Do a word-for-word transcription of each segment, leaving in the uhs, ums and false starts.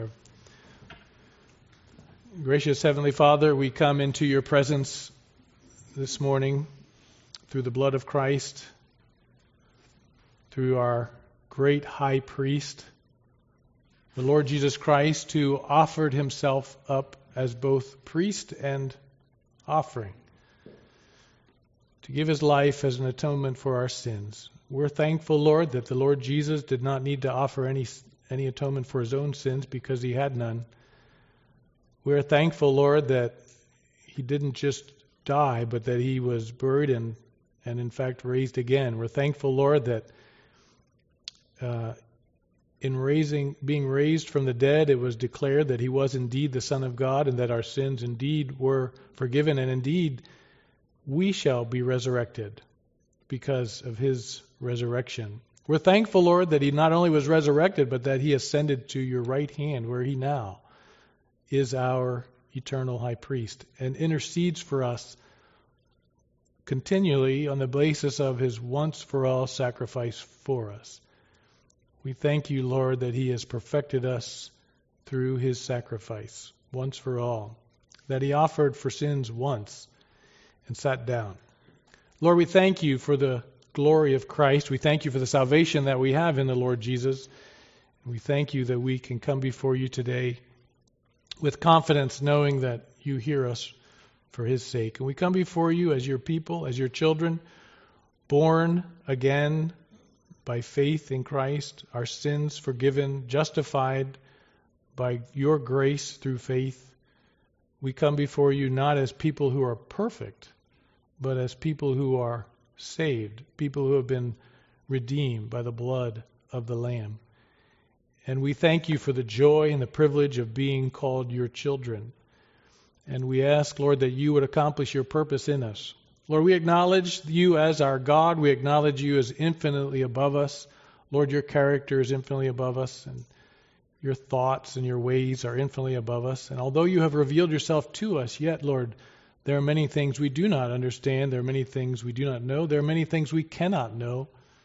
Gracious Heavenly Father, we come into your presence this morning through the blood of Christ, through our great high priest, the Lord Jesus Christ, who offered himself up as both priest and offering to give his life as an atonement for our sins. We're thankful, Lord, that the Lord Jesus did not need to offer any any atonement for his own sins because he had none. We're thankful, Lord, that he didn't just die, but that he was buried and, and in fact raised again. We're thankful, Lord, that uh, in raising, being raised from the dead, it was declared that he was indeed the Son of God and that our sins indeed were forgiven, and indeed we shall be resurrected because of his resurrection. We're thankful, Lord, that he not only was resurrected, but that he ascended to your right hand, where he now is our eternal high priest and intercedes for us continually on the basis of his once-for-all sacrifice for us. We thank you, Lord, that he has perfected us through his sacrifice once for all, that he offered for sins once and sat down. Lord, we thank you for the glory of Christ. We thank you for the salvation that we have in the Lord Jesus. We thank you that we can come before you today with confidence, knowing that you hear us for his sake. And we come before you as your people, as your children, born again by faith in Christ, our sins forgiven, justified by your grace through faith. We come before you not as people who are perfect, but as people who are saved, people who have been redeemed by the blood of the Lamb. And we thank you for the joy and the privilege of being called your children. And we ask, Lord, that you would accomplish your purpose in us. Lord, we acknowledge you as our God. We acknowledge you as infinitely above us. Lord, your character is infinitely above us, and your thoughts and your ways are infinitely above us. And although you have revealed yourself to us, yet, Lord, there are many things we do not understand. There are many things we do not know. There are many things we cannot know.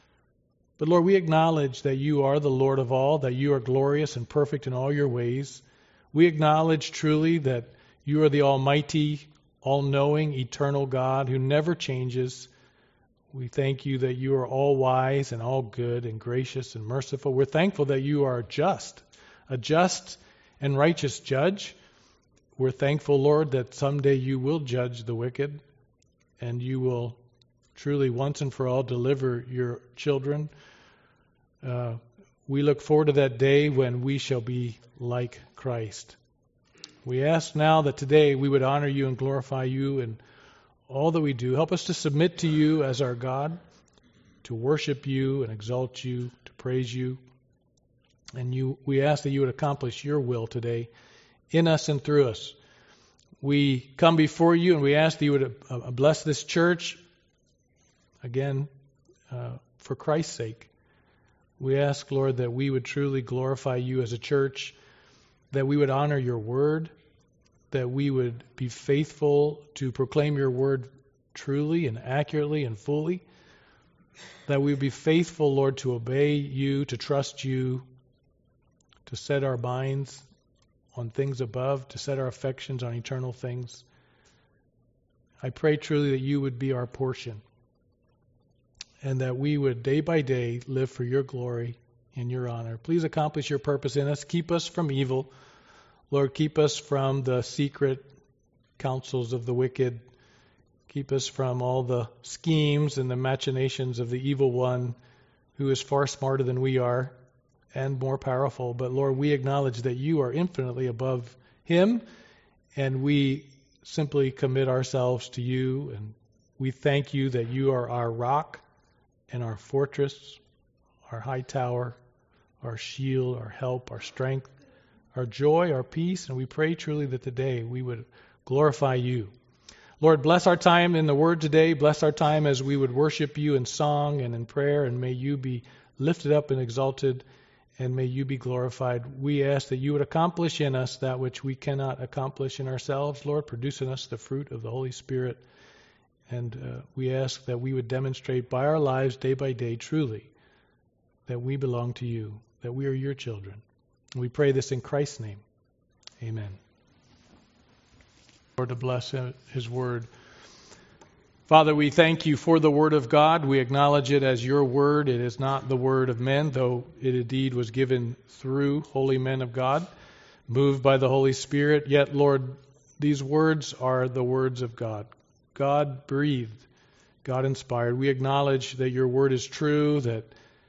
But Lord, we acknowledge that you are the Lord of all, that you are glorious and perfect in all your ways. We acknowledge truly that you are the almighty, all-knowing, eternal God who never changes. We thank you that you are all wise and all good and gracious and merciful. We're thankful that you are just, a just and righteous judge. We're thankful, Lord, that someday you will judge the wicked and you will truly once and for all deliver your children. Uh, we look forward to that day when we shall be like Christ. We ask now that today we would honor you and glorify you in all that we do. Help us to submit to you as our God, to worship you and exalt you, to praise you. And you, we ask that you would accomplish your will today in us and through us. We come before you and we ask that you would uh, bless this church, again, uh, for Christ's sake. We ask, Lord, that we would truly glorify you as a church, that we would honor your word, that we would be faithful to proclaim your word truly and accurately and fully, that we would be faithful, Lord, to obey you, to trust you, to set our minds on things above, to set our affections on eternal things. I pray truly that you would be our portion and that we would day by day live for your glory and your honor. Please accomplish your purpose in us. Keep us from evil. Lord, keep us from the secret counsels of the wicked. Keep us from all the schemes and the machinations of the evil one, who is far smarter than we are and more powerful. But Lord, we acknowledge that you are infinitely above him, and we simply commit ourselves to you, and we thank you that you are our rock and our fortress, our high tower, our shield, our help, our strength, our joy, our peace, and we pray truly that today we would glorify you. Lord, bless our time in the Word today. Bless our time as we would worship you in song and in prayer, and may you be lifted up and exalted, and may you be glorified. We ask that you would accomplish in us that which we cannot accomplish in ourselves, Lord, produce in us the fruit of the Holy Spirit. And uh, we ask that we would demonstrate by our lives day by day truly that we belong to you, that we are your children. We pray this in Christ's name. Amen. Lord, to bless his word. Father, we thank you for the word of God. We acknowledge it as your word. It is not the word of men, though it indeed was given through holy men of God, moved by the Holy Spirit. Yet, Lord, these words are the words of God. God breathed, God inspired. We acknowledge that your word is true, that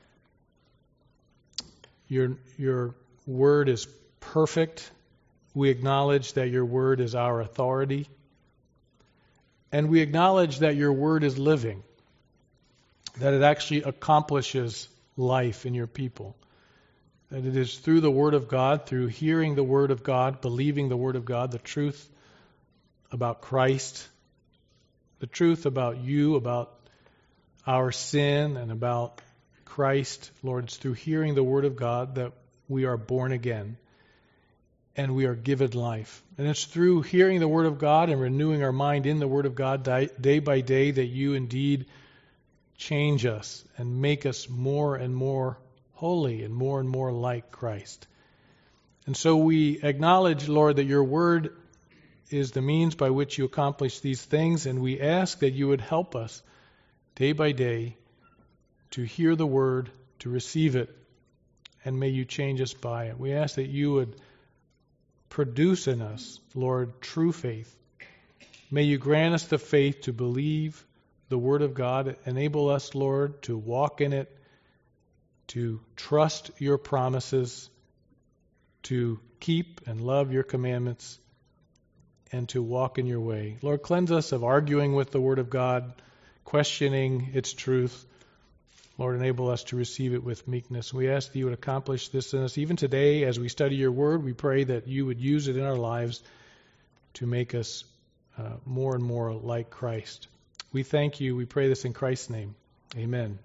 your, your word is perfect. We acknowledge that your word is our authority. And we acknowledge that your word is living, that it actually accomplishes life in your people. That it is through the word of God, through hearing the word of God, believing the word of God, the truth about Christ, the truth about you, about our sin, and about Christ. Lord, it's through hearing the word of God that we are born again and we are given life. And it's through hearing the word of God and renewing our mind in the word of God day by day that you indeed change us and make us more and more holy and more and more like Christ. And so we acknowledge, Lord, that your word is the means by which you accomplish these things, and we ask that you would help us day by day to hear the word, to receive it, and may you change us by it. We ask that you would produce in us, Lord, true faith. May you grant us the faith to believe the word of God. Enable us, Lord, to walk in it, to trust your promises, to keep and love your commandments, and to walk in your way. Lord, cleanse us of arguing with the word of God, questioning its truth. Lord, enable us to receive it with meekness. We ask that you would accomplish this in us. Even today, as we study your word, we pray that you would use it in our lives to make us uh, more and more like Christ. We thank you. We pray this in Christ's name. Amen.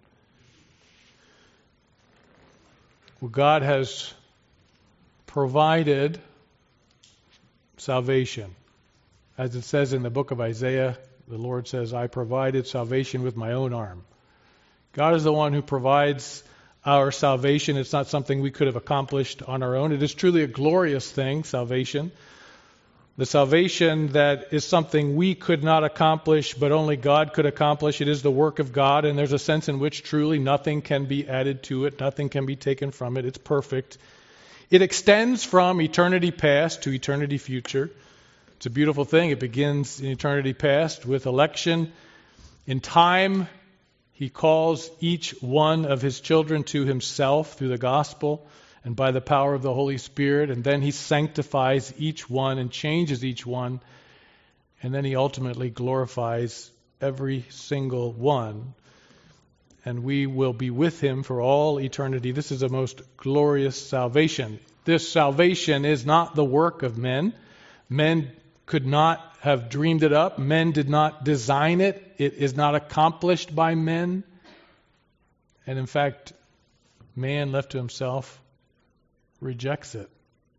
Well, God has provided salvation. As it says in the book of Isaiah, the Lord says, I provided salvation with my own arm. God is the one who provides our salvation. It's not something we could have accomplished on our own. It is truly a glorious thing, salvation. The salvation that is something we could not accomplish, but only God could accomplish. It is the work of God, and there's a sense in which truly nothing can be added to it. Nothing can be taken from it. It's perfect. It extends from eternity past to eternity future. It's a beautiful thing. It begins in eternity past with election. In time, he calls each one of his children to himself through the gospel and by the power of the Holy Spirit. And then he sanctifies each one and changes each one. And then he ultimately glorifies every single one. And we will be with him for all eternity. This is a most glorious salvation. This salvation is not the work of men. Men could not have dreamed it up. Men did not design it. It is not accomplished by men. And in fact, man left to himself rejects it.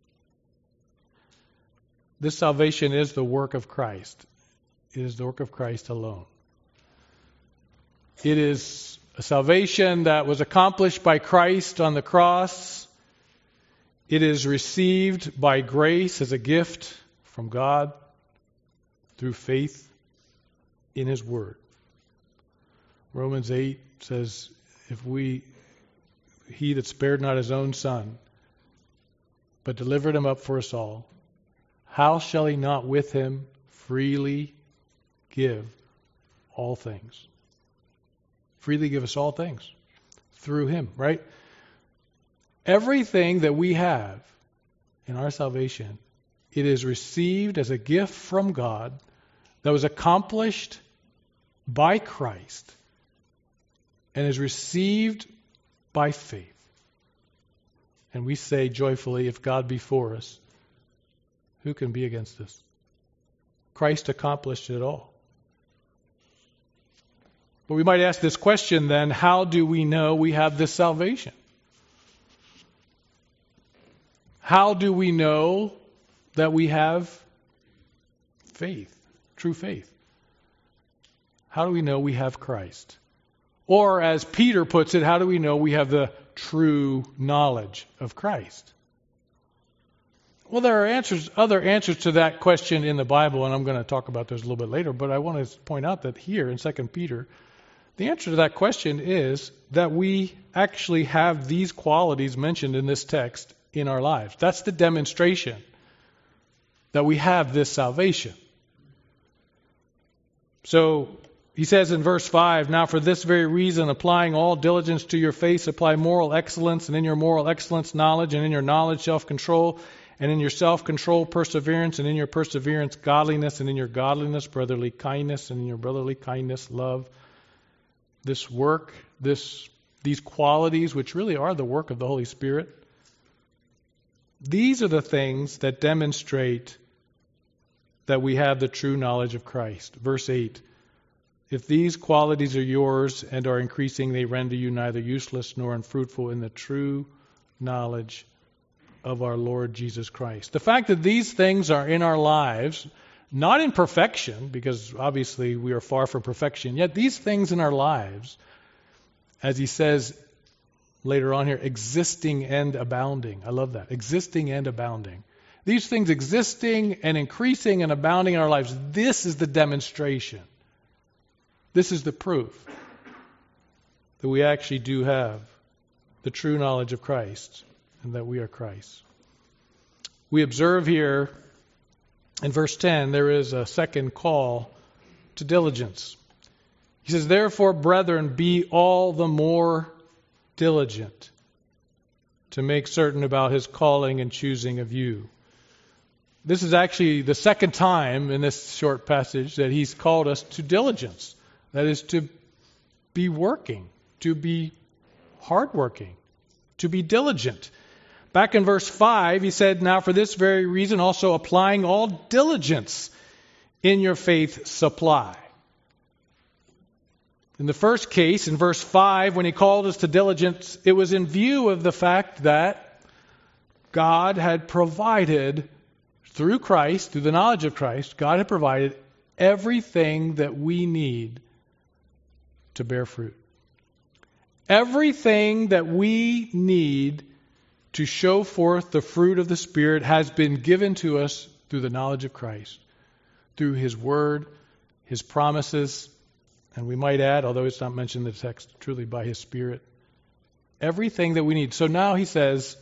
This salvation is the work of Christ. It is the work of Christ alone. It is a salvation that was accomplished by Christ on the cross. It is received by grace as a gift from God through faith in his word. Romans eight says, if we, he that spared not his own son, but delivered him up for us all, how shall he not with him freely give all things? Freely give us all things through him, right? Everything that we have in our salvation, it is received as a gift from God that was accomplished by Christ and is received by faith. And we say joyfully, if God be for us, who can be against us? Christ accomplished it all. But we might ask this question then, how do we know we have this salvation? How do we know that we have faith, true faith? How do we know we have Christ? Or as Peter puts it, how do we know we have the true knowledge of Christ? Well, there are answers, other answers to that question in the Bible, and I'm going to talk about those a little bit later, but I want to point out that here in Second Peter, the answer to that question is that we actually have these qualities mentioned in this text in our lives. That's the demonstration that we have this salvation. So he says in verse five, now for this very reason, applying all diligence to your faith, apply moral excellence, and in your moral excellence, knowledge, and in your knowledge, self-control, and in your self-control, perseverance, and in your perseverance, godliness, and in your godliness, brotherly kindness, and in your brotherly kindness, love. This work, this these qualities, which really are the work of the Holy Spirit, these are the things that demonstrate that we have the true knowledge of Christ. Verse eight, if these qualities are yours and are increasing, they render you neither useless nor unfruitful in the true knowledge of our Lord Jesus Christ. The fact that these things are in our lives, not in perfection, because obviously we are far from perfection, yet these things in our lives, as he says later on here, existing and abounding. I love that. Existing and abounding. These things existing and increasing and abounding in our lives, this is the demonstration. This is the proof that we actually do have the true knowledge of Christ and that we are Christ. We observe here in verse ten, there is a second call to diligence. He says, therefore, brethren, be all the more diligent to make certain about his calling and choosing of you. This is actually the second time in this short passage that he's called us to diligence. That is to be working, to be hardworking, to be diligent. Back in verse five, he said, now for this very reason also applying all diligence in your faith supply. In the first case, in verse five, when he called us to diligence, it was in view of the fact that God had provided, through Christ, through the knowledge of Christ, God had provided everything that we need to bear fruit. Everything that we need to show forth the fruit of the Spirit has been given to us through the knowledge of Christ, through His Word, His promises, and we might add, although it's not mentioned in the text, truly by His Spirit, everything that we need. So now he says,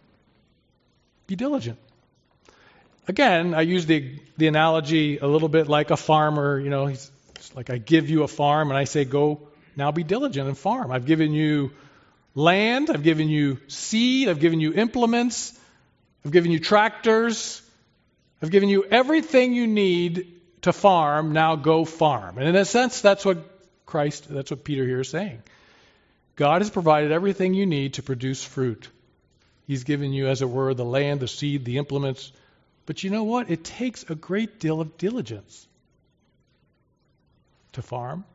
be diligent. Again, I use the the analogy a little bit like a farmer. You know, he's, it's like I give you a farm and I say, go now be diligent and farm. I've given you land, I've given you seed, I've given you implements, I've given you tractors, I've given you everything you need to farm, now go farm. And in a sense, that's what Christ, that's what Peter here is saying. God has provided everything you need to produce fruit. He's given you, as it were, the land, the seed, the implements. But you know what? It takes a great deal of diligence to farm.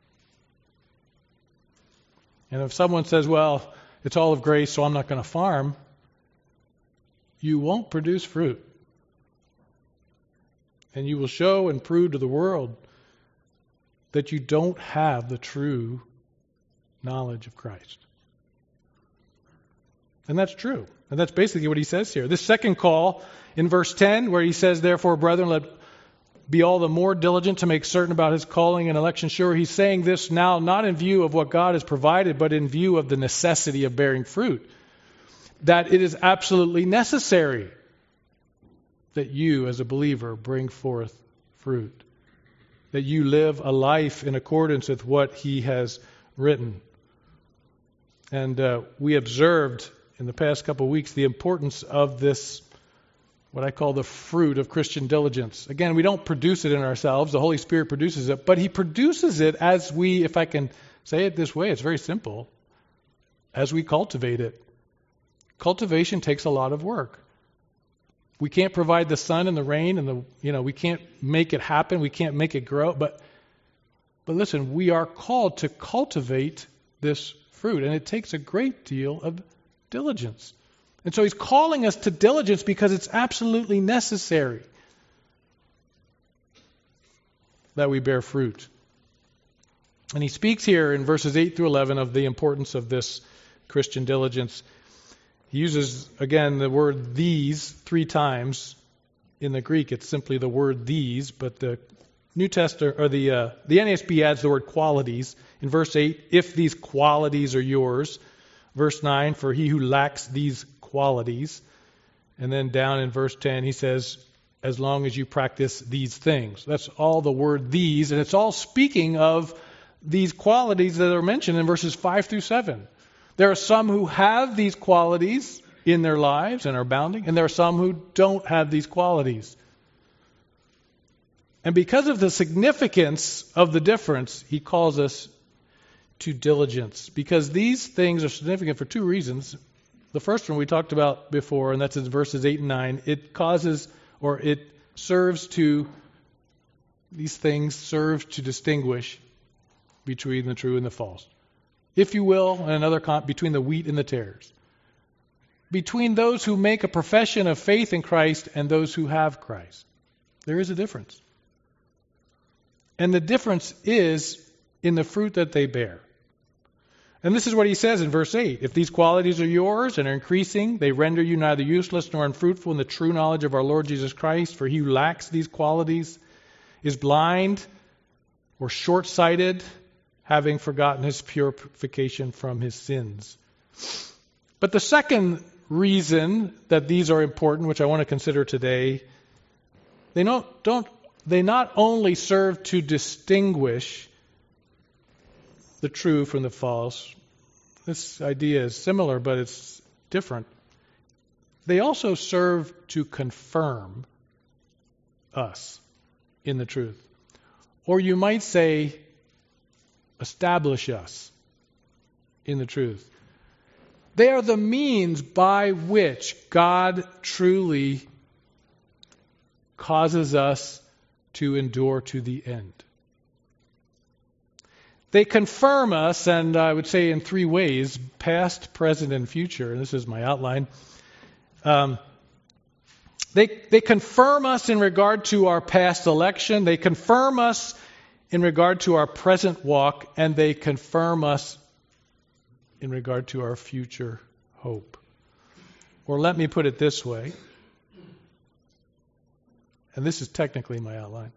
And if someone says, well, it's all of grace, so I'm not going to farm, you won't produce fruit. And you will show and prove to the world that you don't have the true knowledge of Christ. And that's true. And that's basically what he says here. This second call in verse ten, where he says, therefore, brethren, let be all the more diligent to make certain about his calling and election sure. He's saying this now not in view of what God has provided, but in view of the necessity of bearing fruit. That it is absolutely necessary that you, as a believer, bring forth fruit. That you live a life in accordance with what he has written. And uh, we observed in the past couple of weeks the importance of this, what I call the fruit of Christian diligence. Again, we don't produce it in ourselves. The Holy Spirit produces it. But he produces it as we, if I can say it this way, it's very simple, as we cultivate it. Cultivation takes a lot of work. We can't provide the sun and the rain and the, you know, we can't make it happen. We can't make it grow. But, but listen, we are called to cultivate this fruit. And it takes a great deal of diligence. And so he's calling us to diligence because it's absolutely necessary that we bear fruit. And he speaks here in verses eight through eleven of the importance of this Christian diligence. He uses, again, the word these three times. In the Greek, it's simply the word these, but the New Testament, or the uh, the N A S B adds the word qualities. In verse eight, if these qualities are yours. Verse nine, for he who lacks these qualities. And then down in verse ten, he says, as long as you practice these things. That's all the word these, and it's all speaking of these qualities that are mentioned in verses five through seven. There are some who have these qualities in their lives and are abounding, and there are some who don't have these qualities. And because of the significance of the difference, he calls us to diligence, because these things are significant for two reasons. The first one we talked about before, and that's in verses eight and nine. It causes, or it serves to, these things serve to distinguish between the true and the false. If you will, and another con- between the wheat and the tares. Between those who make a profession of faith in Christ and those who have Christ. There is a difference. And the difference is in the fruit that they bear. And this is what he says in verse eight. If these qualities are yours and are increasing, they render you neither useless nor unfruitful in the true knowledge of our Lord Jesus Christ. For he who lacks these qualities is blind or short-sighted, having forgotten his purification from his sins. But the second reason that these are important, which I want to consider today, they don't, don't they not only serve to distinguish the true from the false. This idea is similar, but it's different. They also serve to confirm us in the truth. Or you might say, establish us in the truth. They are the means by which God truly causes us to endure to the end. They confirm us, and I would say in three ways, past, present, and future. And this is my outline. Um, they, they confirm us in regard to our past election. They confirm us in regard to our present walk. And they confirm us in regard to our future hope. Or let me put it this way. And this is technically my outline.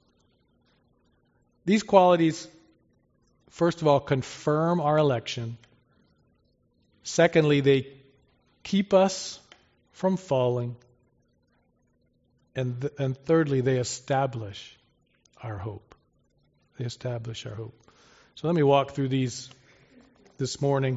These qualities, first of all, confirm our election. Secondly, they keep us from falling. And, th- and thirdly, they establish our hope. They establish our hope. So let me walk through these this morning.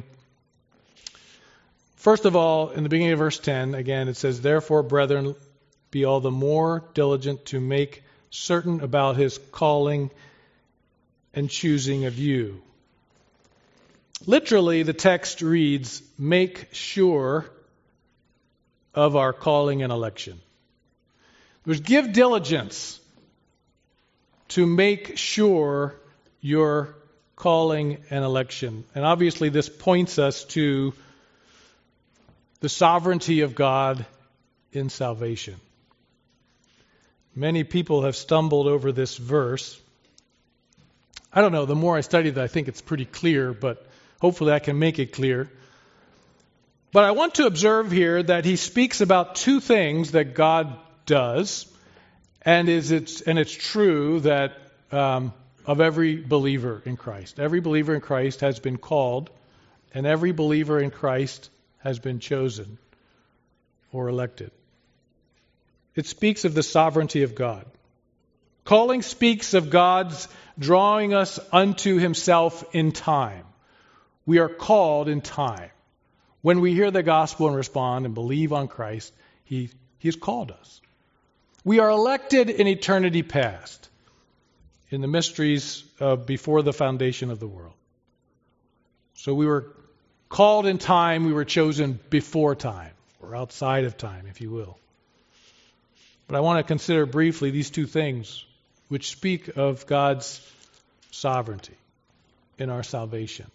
First of all, in the beginning of verse ten, again, it says, therefore, brethren, be all the more diligent to make certain about his calling and choosing of you. Literally, the text reads, make sure of our calling and election. It was give diligence to make sure your calling and election. And obviously this points us to the sovereignty of God in salvation. Many people have stumbled over this verse. I don't know, the more I study it, I think it's pretty clear, but hopefully I can make it clear. But I want to observe here that he speaks about two things that God does, and is it's and it's true that um, of every believer in Christ. Every believer in Christ has been called, and every believer in Christ has been chosen or elected. It speaks of the sovereignty of God. Calling speaks of God's drawing us unto himself in time. We are called in time. When we hear the gospel and respond and believe on Christ, he, he has called us. We are elected in eternity past, in the mysteries of before the foundation of the world. So we were called in time, we were chosen before time, or outside of time, if you will. But I want to consider briefly these two things which speak of God's sovereignty in our salvation.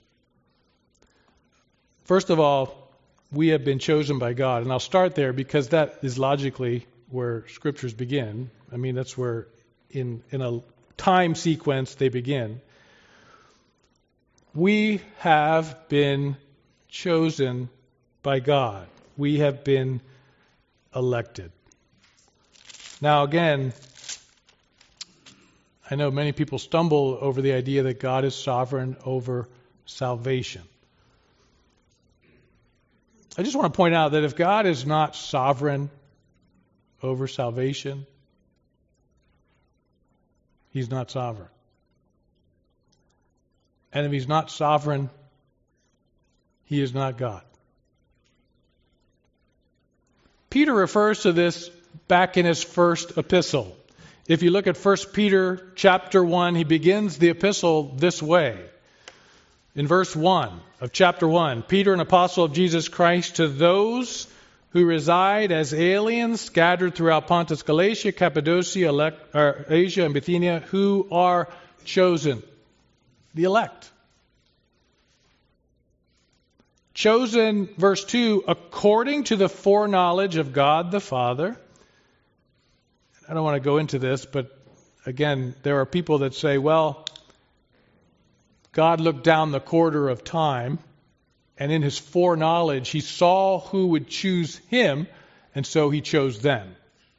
First of all, we have been chosen by God. And I'll start there because that is logically where scriptures begin. I mean, that's where in, in a time sequence they begin. We have been chosen by God. We have been elected. Now again, I know many people stumble over the idea that God is sovereign over salvation. I just want to point out that if God is not sovereign over salvation, He's not sovereign. And if He's not sovereign, He is not God. Peter refers to this back in his first epistle. If you look at First Peter chapter one, he begins the epistle this way. In verse one of chapter one, Peter, an apostle of Jesus Christ, to those who reside as aliens scattered throughout Pontus, Galatia, Cappadocia, elect, or Asia, and Bithynia, who are chosen. The elect. Chosen, verse two, according to the foreknowledge of God the Father. I don't want to go into this, but again, there are people that say, well, God looked down the quarter of time, and in His foreknowledge, He saw who would choose Him, and so He chose them.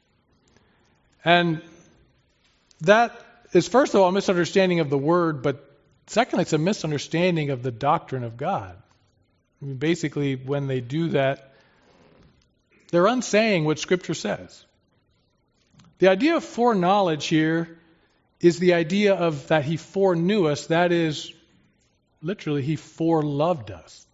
And that is, first of all, a misunderstanding of the word, but secondly, it's a misunderstanding of the doctrine of God. I mean, basically, when they do that, they're unsaying what Scripture says. The idea of foreknowledge here is the idea of that He foreknew us. That is, literally, He foreloved us.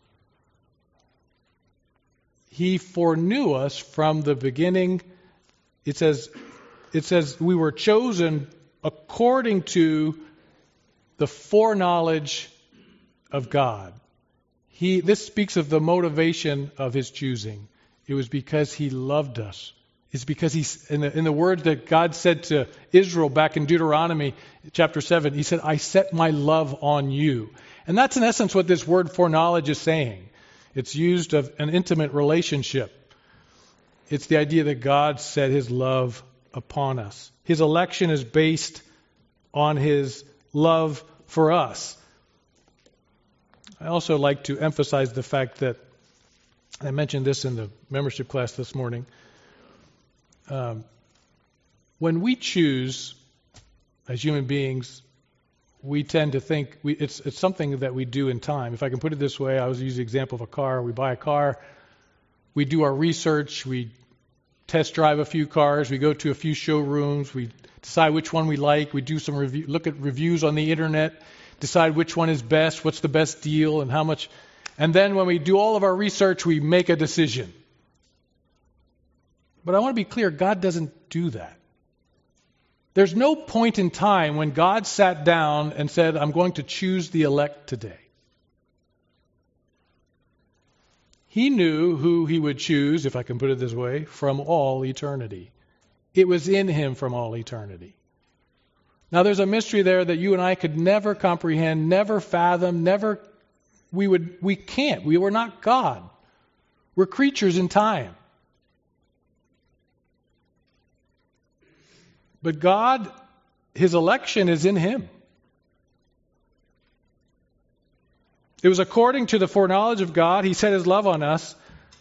He foreknew us from the beginning. It says, it says we were chosen according to the foreknowledge of God. He, this speaks of the motivation of His choosing. It was because He loved us. It's because He's, in the, in the words that God said to Israel back in Deuteronomy chapter seven, He said, I set my love on you. And that's in essence what this word foreknowledge is saying. It's used of an intimate relationship. It's the idea that God set His love upon us. His election is based on His love for us. I also like to emphasize the fact that, I mentioned this in the membership class this morning, um, when we choose as human beings, we tend to think we, it's, it's something that we do in time. If I can put it this way, I was using the example of a car. We buy a car, we do our research, we test drive a few cars, we go to a few showrooms, we decide which one we like, we do some review, look at reviews on the internet, decide which one is best, what's the best deal, and how much. And then when we do all of our research, we make a decision. But I want to be clear, God doesn't do that. There's no point in time when God sat down and said, I'm going to choose the elect today. He knew who He would choose, if I can put it this way, from all eternity. It was in Him from all eternity. Now there's a mystery there that you and I could never comprehend, never fathom, never, we would, we can't. We were not God. We're creatures in time. But God, His election is in Him. It was according to the foreknowledge of God. He set His love on us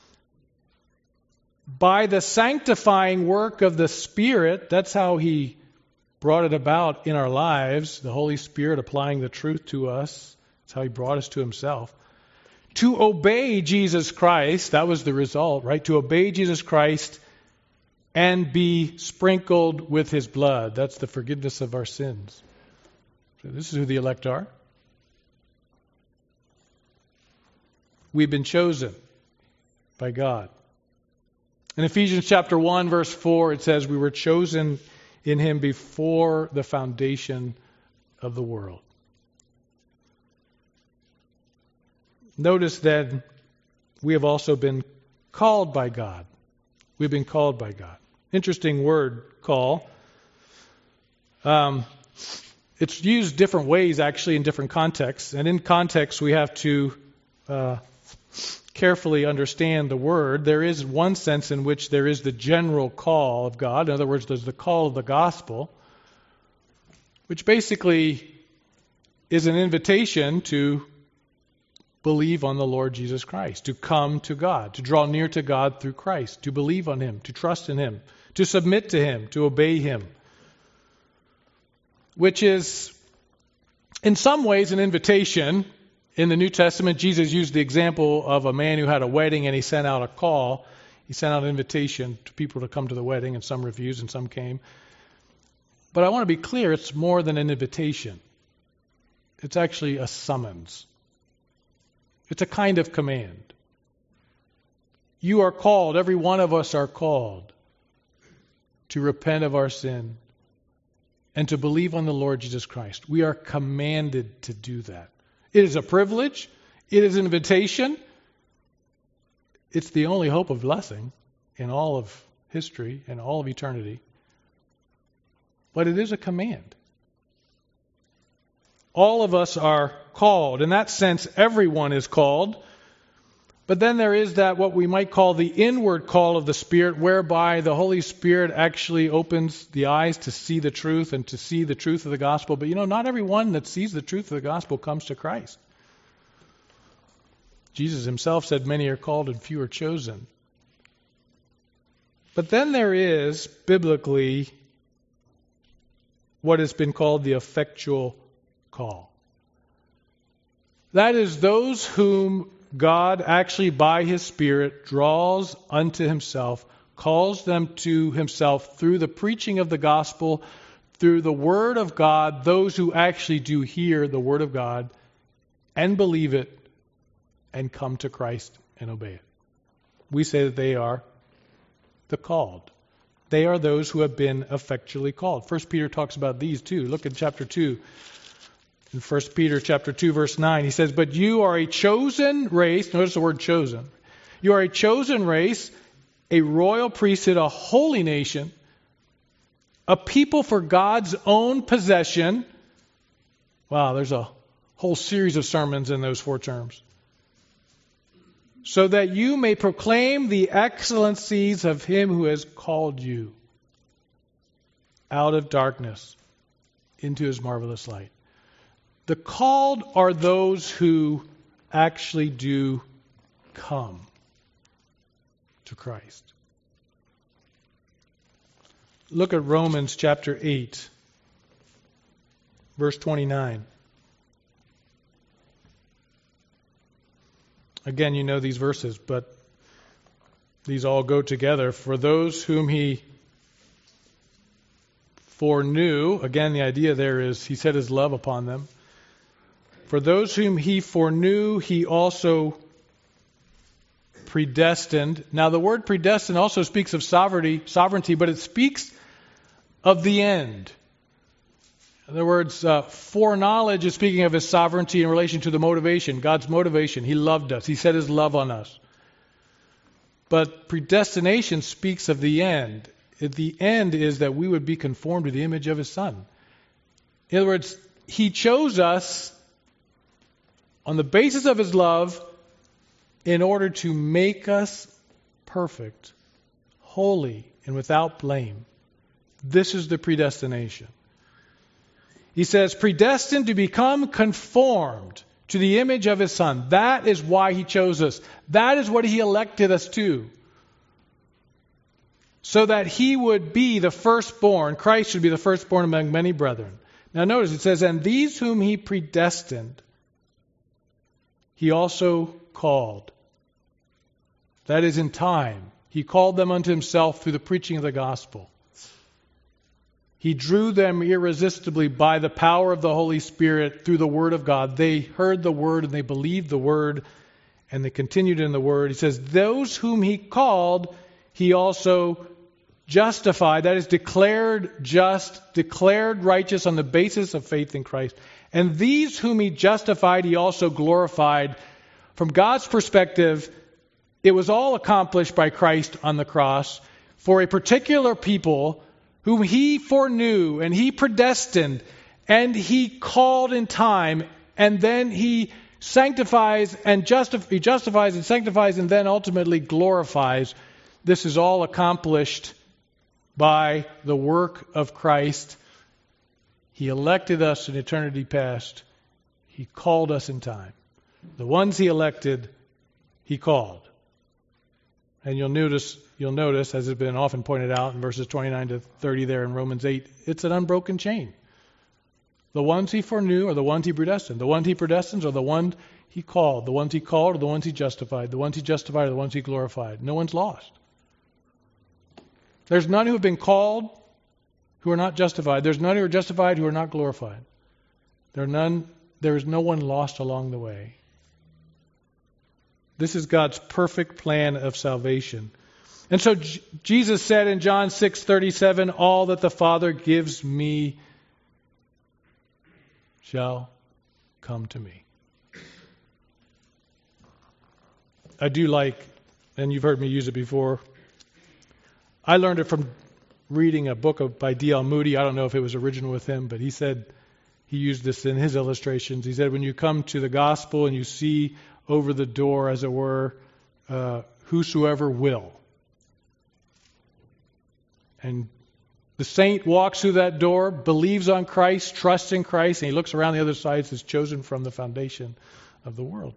by the sanctifying work of the Spirit. That's how He brought it about in our lives, the Holy Spirit applying the truth to us. That's how He brought us to Himself. To obey Jesus Christ, that was the result, right? To obey Jesus Christ and be sprinkled with His blood. That's the forgiveness of our sins. So this is who the elect are. We've been chosen by God. In Ephesians chapter one, verse four, it says, we were chosen in Him before the foundation of the world. Notice that we have also been called by God. We've been called by God. Interesting word, call. Um, it's used different ways, actually, in different contexts. And in context, we have to uh, carefully understand the word. There is one sense in which there is the general call of God. In other words, there's the call of the gospel, which basically is an invitation to believe on the Lord Jesus Christ, to come to God, to draw near to God through Christ, to believe on Him, to trust in Him, to submit to Him, to obey Him. Which is, in some ways, an invitation. In the New Testament, Jesus used the example of a man who had a wedding and he sent out a call. He sent out an invitation to people to come to the wedding, and some refused and some came. But I want to be clear, it's more than an invitation. It's actually a summons. It's a kind of command. You are called, every one of us are called to repent of our sin and to believe on the Lord Jesus Christ. We are commanded to do that. It is a privilege. It is an invitation. It's the only hope of blessing in all of history and all of eternity. But it is a command. All of us are called. In that sense, everyone is called. But then there is that what we might call the inward call of the Spirit, whereby the Holy Spirit actually opens the eyes to see the truth and to see the truth of the gospel. But you know, not everyone that sees the truth of the gospel comes to Christ. Jesus Himself said, many are called and few are chosen. But then there is, biblically, what has been called the effectual call. That is those whom God actually by His Spirit draws unto Himself, calls them to Himself through the preaching of the gospel, through the Word of God, those who actually do hear the Word of God and believe it and come to Christ and obey it. We say that they are the called. They are those who have been effectually called. First Peter talks about these too. Look at chapter two. In First Peter chapter two, verse nine, he says, but you are a chosen race. Notice the word chosen. You are a chosen race, a royal priesthood, a holy nation, a people for God's own possession. Wow, there's a whole series of sermons in those four terms. So that you may proclaim the excellencies of Him who has called you out of darkness into His marvelous light. The called are those who actually do come to Christ. Look at Romans chapter eight, verse twenty-nine. Again, you know these verses, but these all go together. For those whom He foreknew, again, the idea there is He set His love upon them. For those whom He foreknew, He also predestined. Now, the word predestined also speaks of sovereignty, sovereignty, but it speaks of the end. In other words, uh, foreknowledge is speaking of His sovereignty in relation to the motivation, God's motivation. He loved us. He set His love on us. But predestination speaks of the end. The end is that we would be conformed to the image of His Son. In other words, He chose us on the basis of His love in order to make us perfect, holy, and without blame. This is the predestination. He says, predestined to become conformed to the image of His Son. That is why He chose us. That is what He elected us to. So that He would be the firstborn. Christ should be the firstborn among many brethren. Now notice it says, and these whom He predestined, He also called. That is in time. He called them unto Himself through the preaching of the gospel. He drew them irresistibly by the power of the Holy Spirit through the Word of God. They heard the Word and they believed the Word and they continued in the Word. He says, those whom He called, He also justified. That is declared just, declared righteous on the basis of faith in Christ. And these whom He justified, He also glorified. From God's perspective, it was all accomplished by Christ on the cross for a particular people whom He foreknew and He predestined and He called in time, and then He sanctifies and justif- He justifies and sanctifies and then ultimately glorifies. This is all accomplished by the work of Christ. He elected us in eternity past. He called us in time. The ones he elected, he called. And you'll notice, you'll notice, as has been often pointed out in verses twenty-nine to thirty there in Romans eight, it's an unbroken chain. The ones he foreknew are the ones he predestined. The ones he predestined are the ones he called. The ones he called are the ones he justified. The ones he justified are the ones he glorified. No one's lost. There's none who have been called who are not justified. There's none who are justified who are not glorified. There are none, there is no one lost along the way. This is God's perfect plan of salvation. And so J- Jesus said in John six thirty-seven, all that the Father gives me shall come to me. I do like, and you've heard me use it before, I learned it from reading a book of, by D L Moody. I don't know if it was original with him, but he said, he used this in his illustrations. He said, when you come to the gospel and you see over the door, as it were, uh, whosoever will. And the saint walks through that door, believes on Christ, trusts in Christ, and he looks around the other side, says, chosen from the foundation of the world.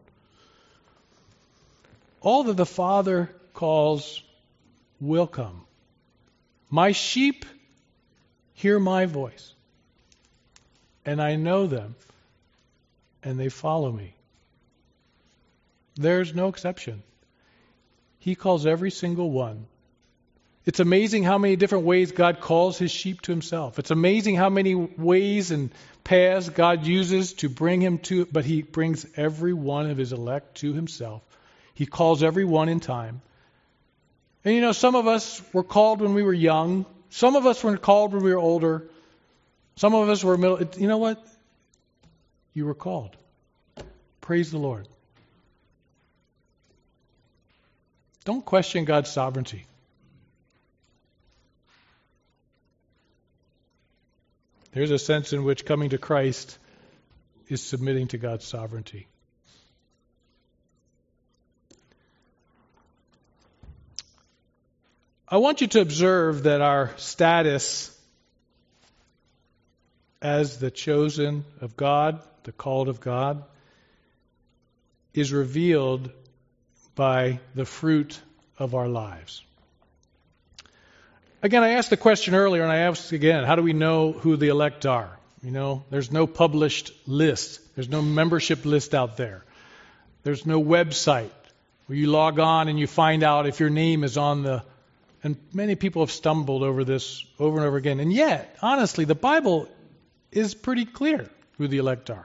All that the Father calls will come. My sheep hear my voice, and I know them, and they follow me. There's no exception. He calls every single one. It's amazing how many different ways God calls his sheep to himself. It's amazing how many ways and paths God uses to bring him to, but he brings every one of his elect to himself. He calls every one in time. And you know, some of us were called when we were young. Some of us were called when we were older. Some of us were middle. You know what? You were called. Praise the Lord. Don't question God's sovereignty. There's a sense in which coming to Christ is submitting to God's sovereignty. I want you to observe that our status as the chosen of God, the called of God, is revealed by the fruit of our lives. Again, I asked the question earlier, and I asked again, how do we know who the elect are? You know, there's no published list. There's no membership list out there. There's no website where you log on and you find out if your name is on the... And many people have stumbled over this over and over again. And yet, honestly, the Bible is pretty clear who the elect are.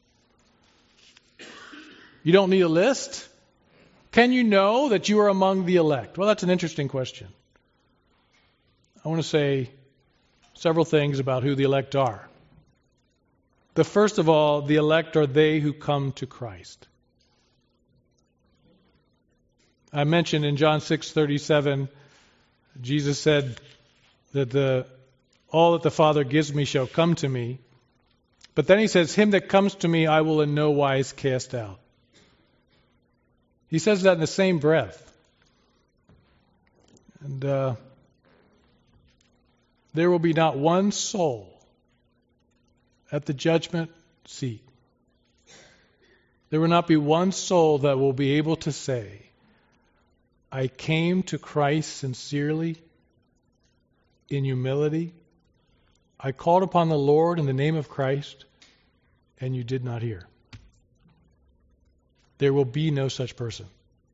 You don't need a list. Can you know that you are among the elect? Well, that's an interesting question. I want to say several things about who the elect are. The first of all, the elect are they who come to Christ. I mentioned in John six thirty-seven, Jesus said that the all that the Father gives me shall come to me. But then he says, him that comes to me I will in no wise cast out. He says that in the same breath. And uh, there will be not one soul at the judgment seat. There will not be one soul that will be able to say, I came to Christ sincerely, in humility. I called upon the Lord in the name of Christ, and you did not hear. There will be no such person.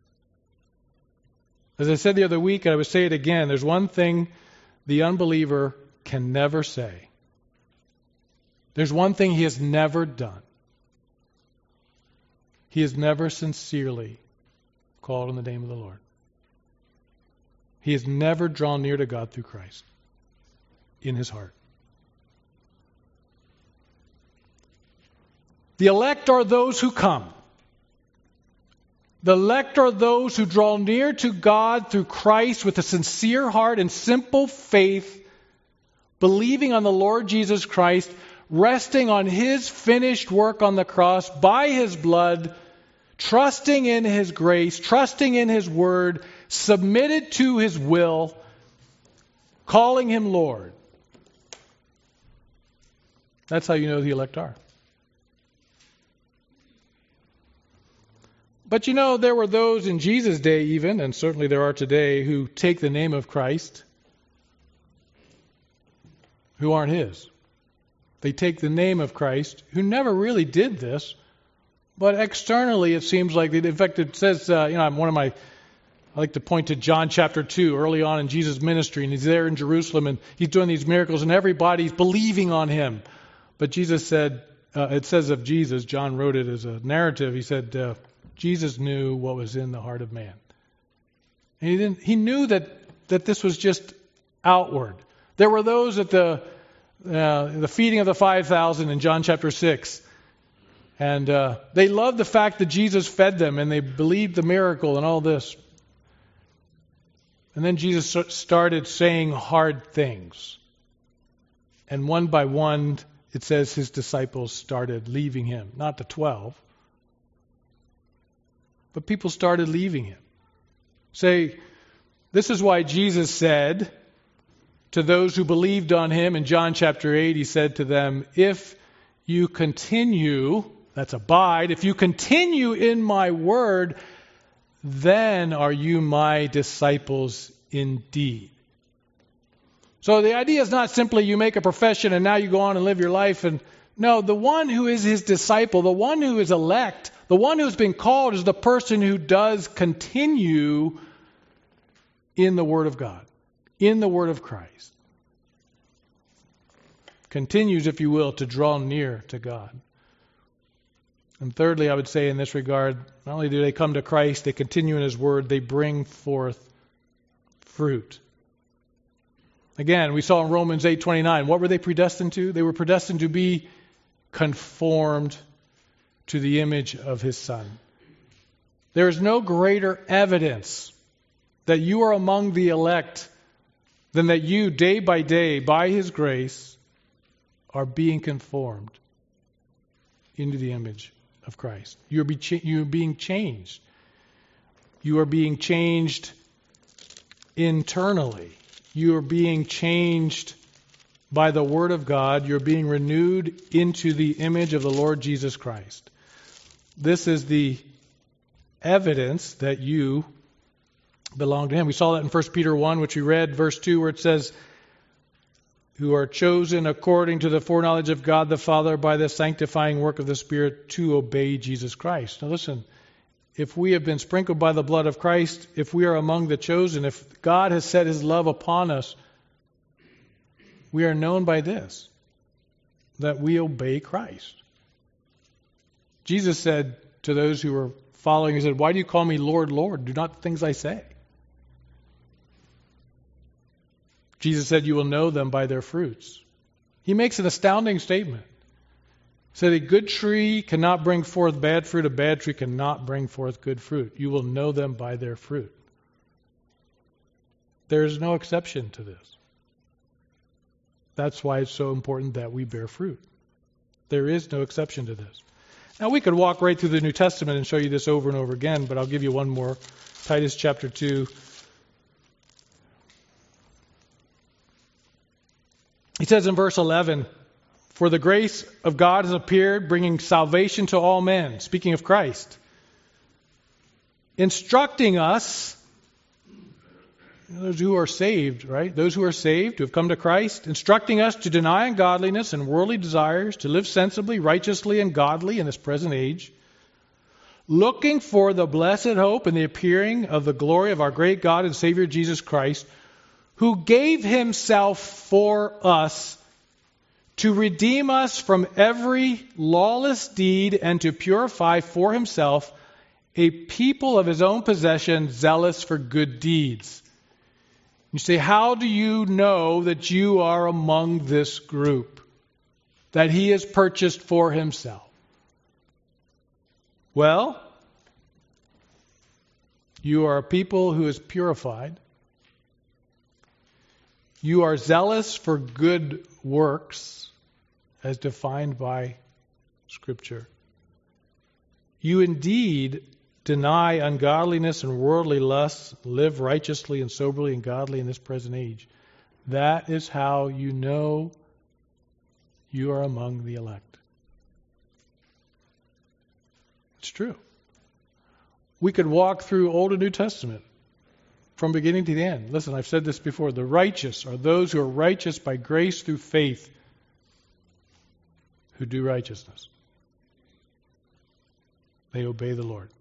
As I said the other week, and I would say it again, there's one thing the unbeliever can never say. There's one thing he has never done. He has never sincerely called on the name of the Lord. He has never drawn near to God through Christ in his heart. The elect are those who come. The elect are those who draw near to God through Christ with a sincere heart and simple faith, believing on the Lord Jesus Christ, resting on his finished work on the cross by his blood, trusting in his grace, trusting in his word, submitted to his will, calling him Lord. That's how you know the elect are. But you know, there were those in Jesus' day even, and certainly there are today, who take the name of Christ who aren't his. They take the name of Christ who never really did this, but externally it seems like, they, in fact it says, uh, you know, I'm one of my, I like to point to John chapter two, early on in Jesus' ministry, and he's there in Jerusalem, and he's doing these miracles, and everybody's believing on him. But Jesus said, uh, it says of Jesus, John wrote it as a narrative, he said, uh, Jesus knew what was in the heart of man. And he didn't, he knew that, that this was just outward. There were those at the uh, the feeding of the five thousand in John chapter six. And uh, they loved the fact that Jesus fed them, and they believed the miracle and all this. And then Jesus started saying hard things. And one by one, it says his disciples started leaving him. Not the twelve. But people started leaving him. Say, this is why Jesus said to those who believed on him in John chapter eight, he said to them, if you continue, that's abide, if you continue in my word, then are you my disciples indeed. So the idea is not simply you make a profession and now you go on and live your life. And no, the one who is his disciple, the one who is elect, the one who's been called is the person who does continue in the Word of God, in the Word of Christ. Continues, if you will, to draw near to God. And thirdly, I would say in this regard, not only do they come to Christ, they continue in his word, they bring forth fruit. Again, we saw in Romans eight twenty-nine, what were they predestined to? They were predestined to be conformed to the image of his Son. There is no greater evidence that you are among the elect than that you, day by day, by his grace, are being conformed into the image of Christ. You're, be cha- you're being changed. You are being changed internally. You are being changed by the Word of God. You're being renewed into the image of the Lord Jesus Christ. This is the evidence that you belong to him. We saw that in First Peter one, which we read, verse two, where it says, who are chosen according to the foreknowledge of God the Father by the sanctifying work of the Spirit to obey Jesus Christ. Now listen, if we have been sprinkled by the blood of Christ, if we are among the chosen, if God has set his love upon us, we are known by this, that we obey Christ. Jesus said to those who were following, he said, why do you call me Lord, Lord? Do not the things I say. Jesus said, you will know them by their fruits. He makes an astounding statement. He said, a good tree cannot bring forth bad fruit. A bad tree cannot bring forth good fruit. You will know them by their fruit. There is no exception to this. That's why it's so important that we bear fruit. There is no exception to this. Now, we could walk right through the New Testament and show you this over and over again, but I'll give you one more. Titus chapter two. He says in verse eleven, for the grace of God has appeared, bringing salvation to all men, speaking of Christ, instructing us, those who are saved, right? Those who are saved, who have come to Christ, instructing us to deny ungodliness and worldly desires, to live sensibly, righteously, and godly in this present age, looking for the blessed hope and the appearing of the glory of our great God and Savior Jesus Christ, who gave himself for us to redeem us from every lawless deed and to purify for himself a people of his own possession, zealous for good deeds. You say, how do you know that you are among this group that he has purchased for himself? Well, you are a people who is purified. You are zealous for good works, as defined by Scripture. You indeed deny ungodliness and worldly lusts, live righteously and soberly and godly in this present age. That is how you know you are among the elect. It's true. We could walk through Old and New Testament from beginning to the end. Listen, I've said this before. The righteous are those who are righteous by grace through faith, who do righteousness. They obey the Lord.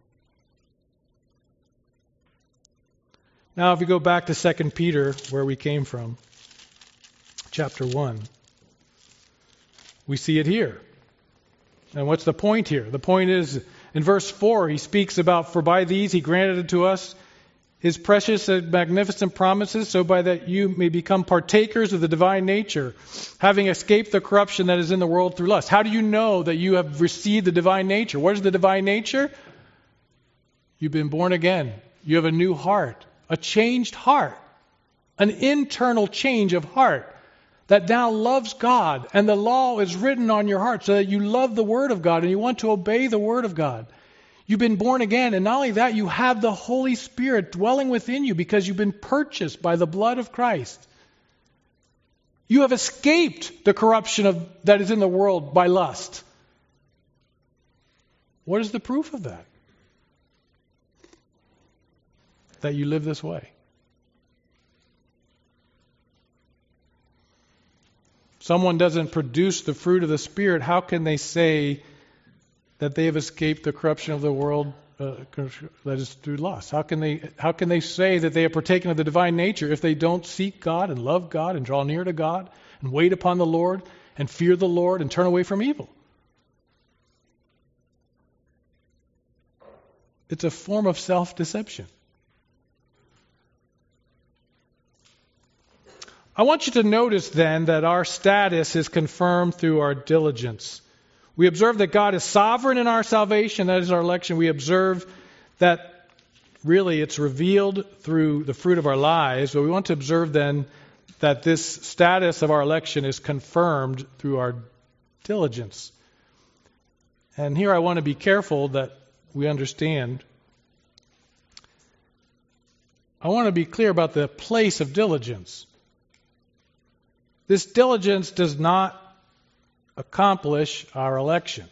Now, if we go back to Second Peter, where we came from, chapter one, we see it here. And what's the point here? The point is, in verse four, he speaks about, for by these he granted to us his precious and magnificent promises, so by that you may become partakers of the divine nature, having escaped the corruption that is in the world through lust. How do you know that you have received the divine nature? What is the divine nature? You've been born again. You have a new heart, a changed heart, an internal change of heart that now loves God, and the law is written on your heart so that you love the Word of God and you want to obey the Word of God. You've been born again, and not only that, you have the Holy Spirit dwelling within you because you've been purchased by the blood of Christ. You have escaped the corruption of, that is in the world by lust. What is the proof of that? That you live this way. Someone doesn't produce the fruit of the Spirit, how can they say that they have escaped the corruption of the world uh, that is through lust? How can they how can they say that they have partaken of the divine nature if they don't seek God and love God and draw near to God and wait upon the Lord and fear the Lord and turn away from evil? It's a form of self-deception. I want you to notice then that our status is confirmed through our diligence. We observe that God is sovereign in our salvation, that is our election. We observe that really it's revealed through the fruit of our lives, but we want to observe then that this status of our election is confirmed through our diligence. And here I want to be careful that we understand. I want to be clear about the place of diligence. This diligence does not accomplish our election.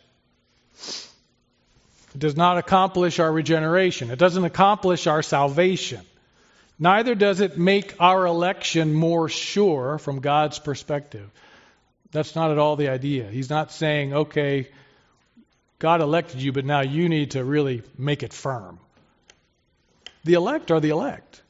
It does not accomplish our regeneration. It doesn't accomplish our salvation. Neither does it make our election more sure from God's perspective. That's not at all the idea. He's not saying, okay, God elected you, but now you need to really make it firm. The elect are the elect.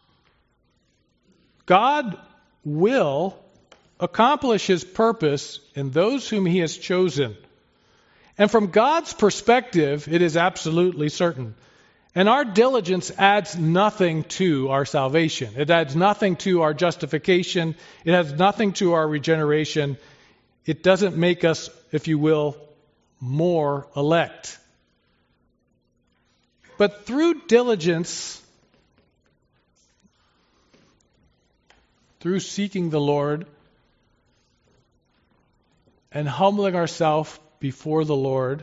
God will accomplish His purpose in those whom He has chosen. And from God's perspective, it is absolutely certain. And our diligence adds nothing to our salvation. It adds nothing to our justification. It adds nothing to our regeneration. It doesn't make us, if you will, more elect. But through diligence, through seeking the Lord, and humbling ourselves before the Lord,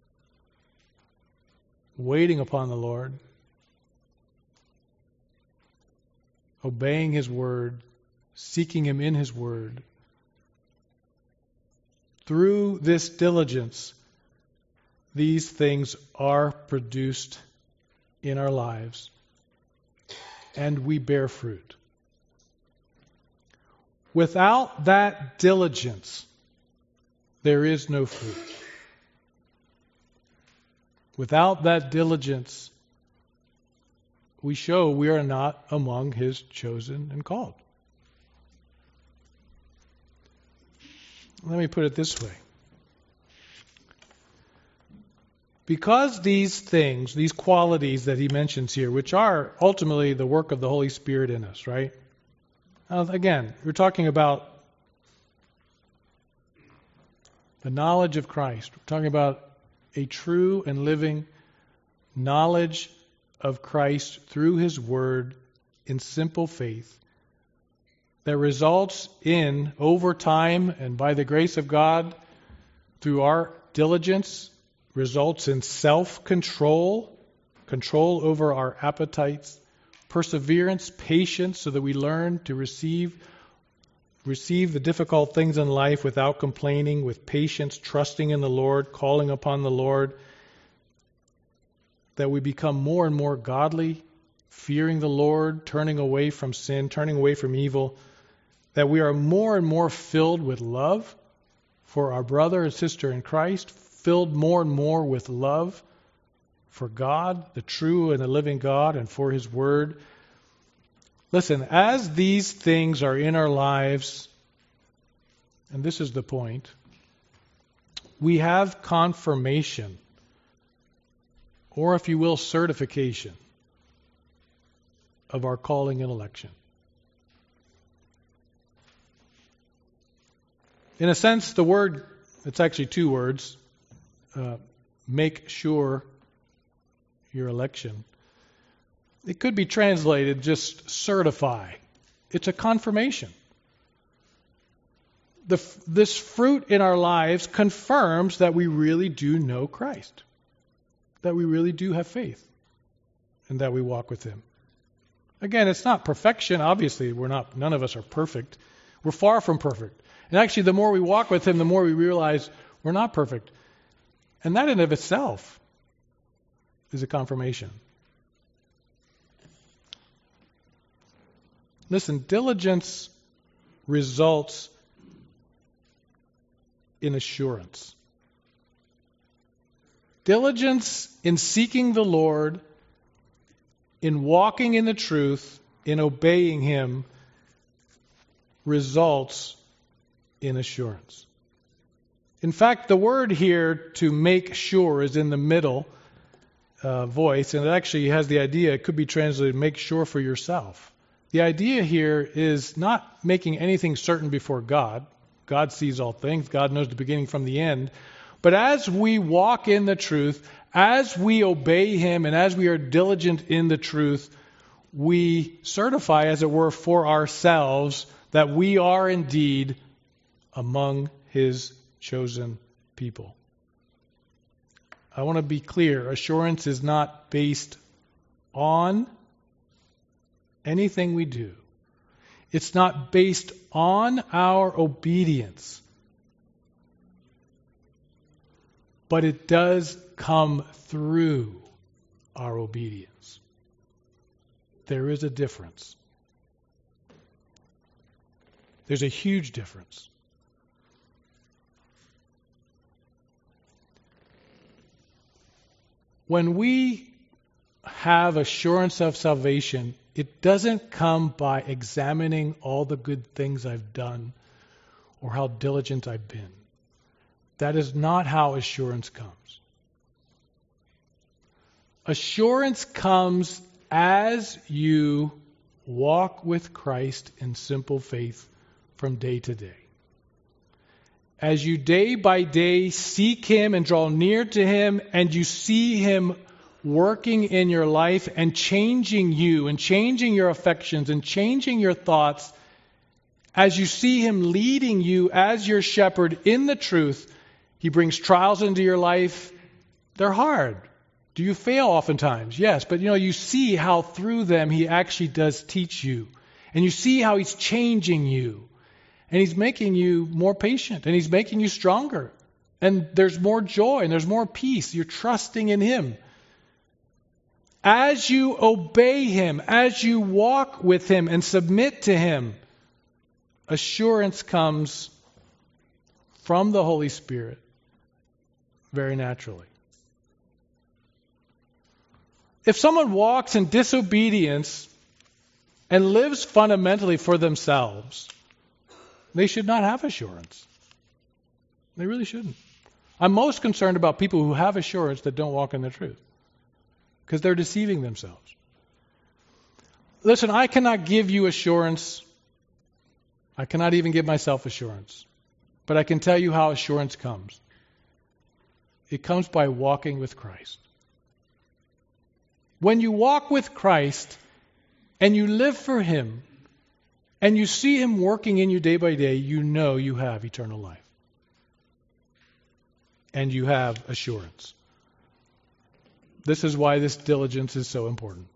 waiting upon the Lord, obeying His Word, seeking Him in His Word. Through this diligence, these things are produced in our lives, and we bear fruit. Without that diligence, there is no fruit. Without that diligence, we show we are not among His chosen and called. Let me put it this way. Because these things, these qualities that he mentions here, which are ultimately the work of the Holy Spirit in us, right? Now, again, we're talking about the knowledge of Christ. We're talking about a true and living knowledge of Christ through His Word in simple faith that results in, over time and by the grace of God, through our diligence, results in self-control, control over our appetites, perseverance, patience, so that we learn to receive receive the difficult things in life without complaining, with patience, trusting in the Lord, calling upon the Lord. that we become more and more godly, fearing the Lord, turning away from sin, turning away from evil, that we are more and more filled with love for our brother and sister in Christ, filled more and more with love for God, the true and the living God, and for His Word. Listen, as these things are in our lives, and this is the point, we have confirmation, or if you will, certification of our calling and election. In a sense, the word, it's actually two words, uh, make sure your election. It could be translated just certify. It's a confirmation. The, this fruit in our lives confirms that we really do know Christ, that we really do have faith, and that we walk with Him. Again, it's not perfection. Obviously, we're not. None of us are perfect. We're far from perfect. And actually, the more we walk with Him, the more we realize we're not perfect. And that in of itself is a confirmation. Listen, diligence results in assurance. Diligence in seeking the Lord, in walking in the truth, in obeying Him, results in assurance. In fact, the word here to make sure is in the middle uh, voice, and it actually has the idea, it could be translated, make sure for yourself. The idea here is not making anything certain before God. God sees all things. God knows the beginning from the end. But as we walk in the truth, as we obey Him, and as we are diligent in the truth, we certify, as it were, for ourselves that we are indeed among His chosen people. I want to be clear. Assurance is not based on anything we do. It's not based on our obedience. But it does come through our obedience. There is a difference. There's a huge difference. When we have assurance of salvation, it doesn't come by examining all the good things I've done or how diligent I've been. That is not how assurance comes. Assurance comes as you walk with Christ in simple faith from day to day. As you day by day seek Him and draw near to Him, and you see Him working in your life and changing you and changing your affections and changing your thoughts, as you see Him leading you as your shepherd in the truth, He brings trials into your life. They're hard. Do you fail oftentimes? Yes, but you know, you see how through them He actually does teach you. And you see how He's changing you. And He's making you more patient, and He's making you stronger. And there's more joy, and there's more peace. You're trusting in Him. As you obey Him, as you walk with Him and submit to Him, assurance comes from the Holy Spirit very naturally. If someone walks in disobedience and lives fundamentally for themselves, they should not have assurance. They really shouldn't. I'm most concerned about people who have assurance that don't walk in the truth, because they're deceiving themselves. Listen, I cannot give you assurance. I cannot even give myself assurance. But I can tell you how assurance comes. It comes by walking with Christ. When you walk with Christ and you live for Him and you see Him working in you day by day, you know you have eternal life. And you have assurance. This is why this diligence is so important.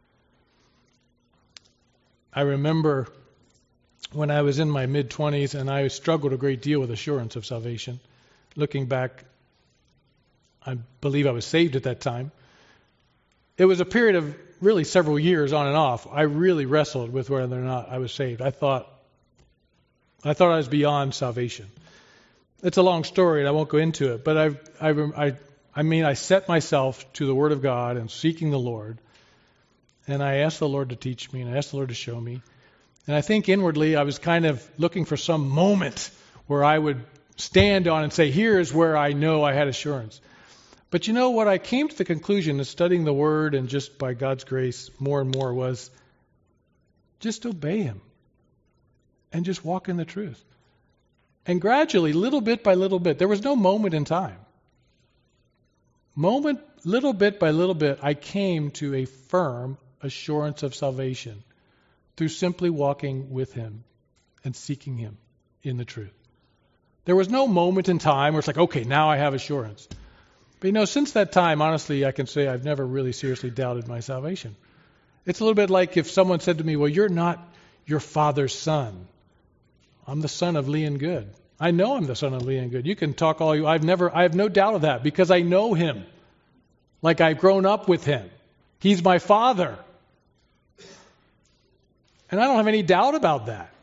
I remember when I was in my mid-twenties and I struggled a great deal with assurance of salvation. Looking back, I believe I was saved at that time. it was a period of really several years on and off. I really wrestled with whether or not I was saved. I thought, I thought I was beyond salvation. It's a long story, and I won't go into it. But I, I, I, I mean, I set myself to the Word of God and seeking the Lord, and I asked the Lord to teach me, and I asked the Lord to show me. And I think inwardly, I was kind of looking for some moment where I would stand on and say, "Here is where I know I had assurance." But you know what? I came to the conclusion of studying the Word and just by God's grace more and more was just obey Him and just walk in the truth. And gradually, little bit by little bit, there was no moment in time. Moment, little bit by little bit, I came to a firm assurance of salvation through simply walking with Him and seeking Him in the truth. There was no moment in time where it's like, okay, now I have assurance. But you know, since that time, honestly, I can say I've never really seriously doubted my salvation. It's a little bit like if someone said to me, well, you're not your father's son. I'm the son of Leon Good. I know I'm the son of Leon Good. You can talk all you, I've never, I have no doubt of that because I know him. Like I've grown up with him. He's my father. And I don't have any doubt about that.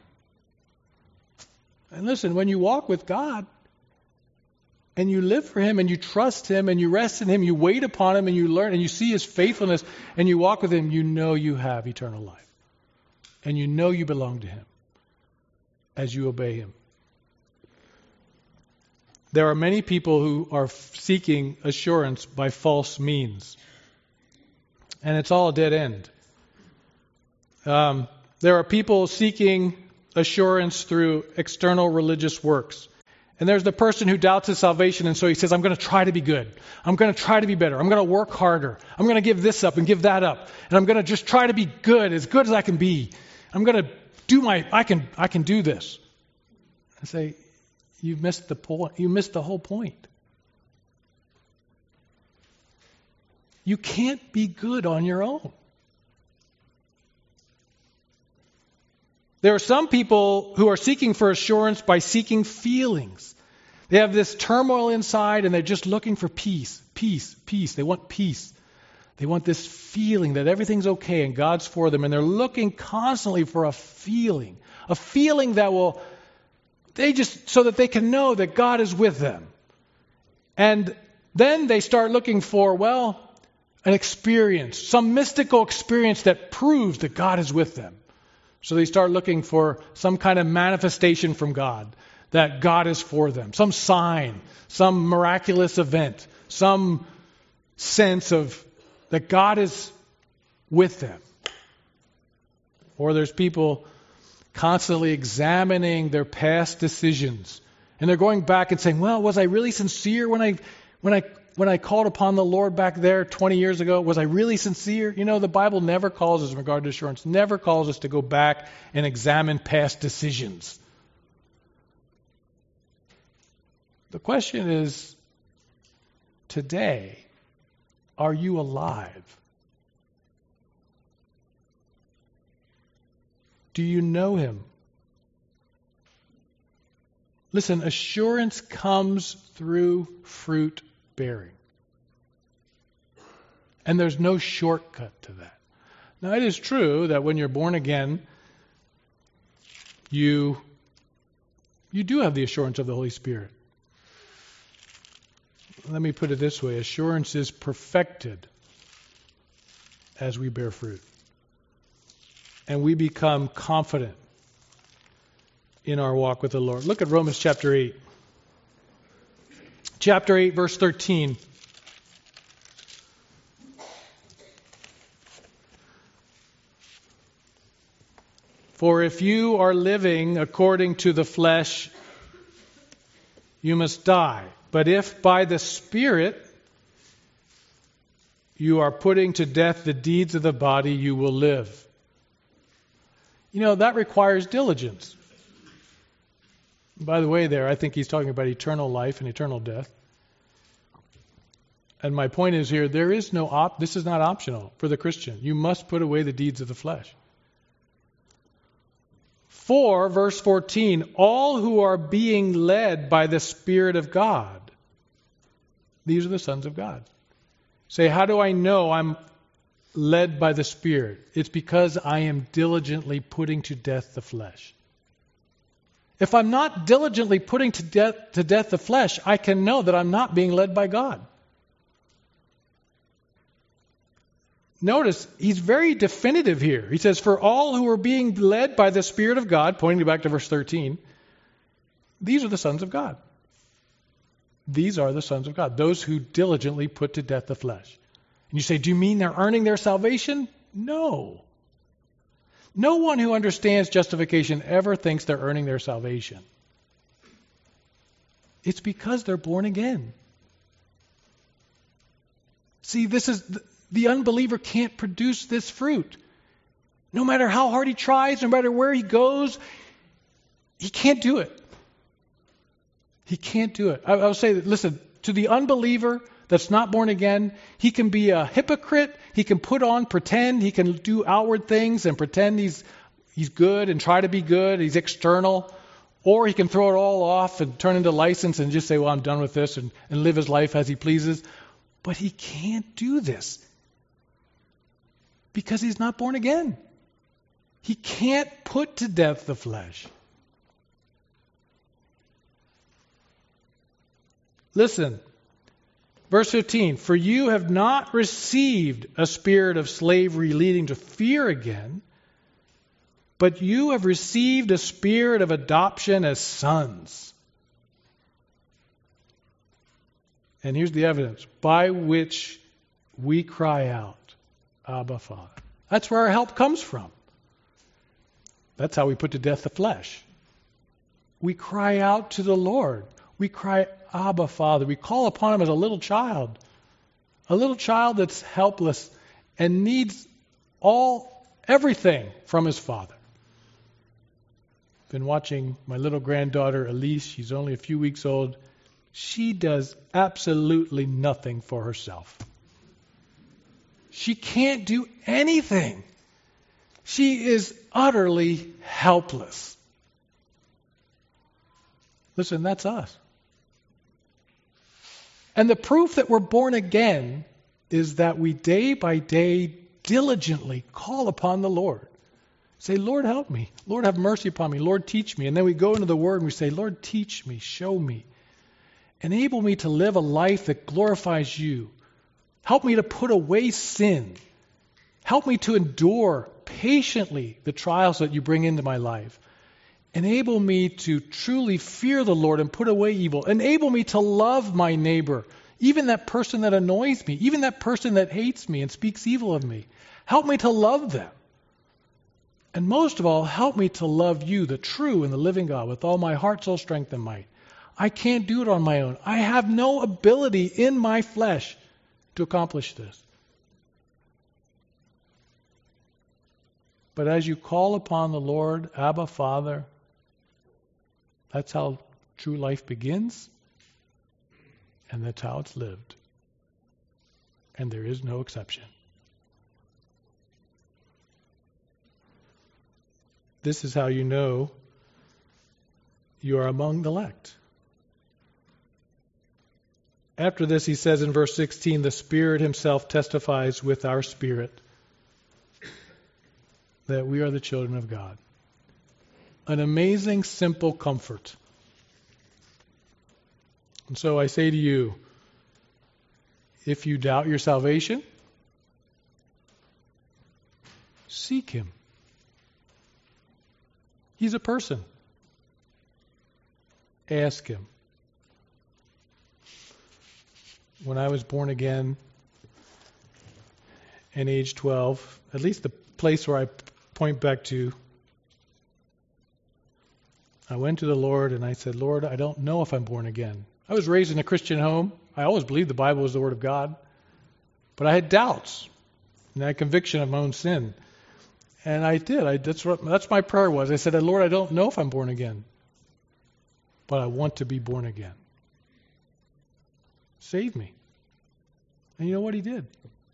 And listen, when you walk with God, and you live for Him, and you trust Him, and you rest in Him, you wait upon Him, and you learn, and you see His faithfulness, and you walk with Him, you know you have eternal life. And you know you belong to Him as you obey Him. There are many people who are seeking assurance by false means. And it's all a dead end. Um, there are people seeking assurance through external religious works. And there's the person who doubts his salvation, and so he says, I'm going to try to be good. I'm going to try to be better. I'm going to work harder. I'm going to give this up and give that up. And I'm going to just try to be good, as good as I can be. I'm going to do my, I can, I can do this. I say, you missed the point. You missed the whole point. You can't be good on your own. There are some people who are seeking for assurance by seeking feelings. They have this turmoil inside and they're just looking for peace, peace, peace. They want peace. They want this feeling that everything's okay and God's for them. And they're looking constantly for a feeling, a feeling that will, they just, so that they can know that God is with them. And then they start looking for, well, an experience, some mystical experience that proves that God is with them. So they start looking for some kind of manifestation from God, that God is for them, some sign, some miraculous event, some sense of that God is with them. Or there's people constantly examining their past decisions, and they're going back and saying, well, was I really sincere when I when I when I called upon the Lord back there twenty years ago? Was I really sincere? You know, the Bible never calls us, in regard to assurance, never calls us to go back and examine past decisions. The question is, today, are you alive? Do you know Him? Listen, assurance comes through fruit bearing. And there's no shortcut to that. Now, it is true that when you're born again, you, you do have the assurance of the Holy Spirit. Let me put it this way. Assurance is perfected as we bear fruit. And we become confident in our walk with the Lord. Look at Romans chapter eight. Chapter eight, verse thirteen. For if you are living according to the flesh, you must die. But if by the Spirit you are putting to death the deeds of the body, you will live. You know, that requires diligence. By the way, there, I think he's talking about eternal life and eternal death. And my point is here, there is no op, this is not optional for the Christian. You must put away the deeds of the flesh. For, verse fourteen, all who are being led by the Spirit of God, these are the sons of God. Say, how do I know I'm led by the Spirit, it's because I am diligently putting to death the flesh. If I'm not diligently putting to death, to death the flesh, I can know that I'm not being led by God. Notice, he's very definitive here. He says, for all who are being led by the Spirit of God, pointing back to verse thirteen, these are the sons of God. These are the sons of God, those who diligently put to death the flesh. And you say, do you mean they're earning their salvation? No. No one who understands justification ever thinks they're earning their salvation. It's because they're born again. See, this is the unbeliever can't produce this fruit. No matter how hard he tries, no matter where he goes, he can't do it. He can't do it. I, I will say that, listen, to the unbeliever that's not born again, he can be a hypocrite. He can put on, pretend. He can do outward things and pretend he's he's good and try to be good. He's external. Or he can throw it all off and turn into license and just say, well, I'm done with this, and, and live his life as he pleases. But he can't do this because he's not born again. He can't put to death the flesh. Listen, verse fifteen, for you have not received a spirit of slavery leading to fear again, but you have received a spirit of adoption as sons. And here's the evidence, by which we cry out, Abba, Father. That's where our help comes from. That's how we put to death the flesh. We cry out to the Lord. We cry, Abba, Father. We call upon him as a little child. A little child that's helpless and needs all, everything from his father. Been watching my little granddaughter, Elise. She's only a few weeks old. She does absolutely nothing for herself. She can't do anything. She is utterly helpless. Listen, that's us. And the proof that we're born again is that we day by day diligently call upon the Lord. Say, Lord, help me. Lord, have mercy upon me. Lord, teach me. And then we go into the Word and we say, Lord, teach me, show me. Enable me to live a life that glorifies you. Help me to put away sin. Help me to endure patiently the trials that you bring into my life. Enable me to truly fear the Lord and put away evil. Enable me to love my neighbor, even that person that annoys me, even that person that hates me and speaks evil of me. Help me to love them. And most of all, help me to love you, the true and the living God, with all my heart, soul, strength, and might. I can't do it on my own. I have no ability in my flesh to accomplish this. But as you call upon the Lord, Abba, Father, that's how true life begins, and that's how it's lived. And there is no exception. This is how you know you are among the elect. After this, he says in verse sixteen, the Spirit himself testifies with our spirit that we are the children of God. An amazing, simple comfort. And so I say to you, if you doubt your salvation, seek him. He's a person. Ask him. When I was born again and age twelve, at least the place where I point back to, I went to the Lord and I said, Lord, I don't know if I'm born again. I was raised in a Christian home. I always believed the Bible was the Word of God. But I had doubts and I had conviction of my own sin. And I did. I, that's what that's my prayer was. I said, Lord, I don't know if I'm born again. But I want to be born again. Save me. And you know what he did?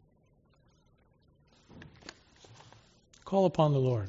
Call upon the Lord.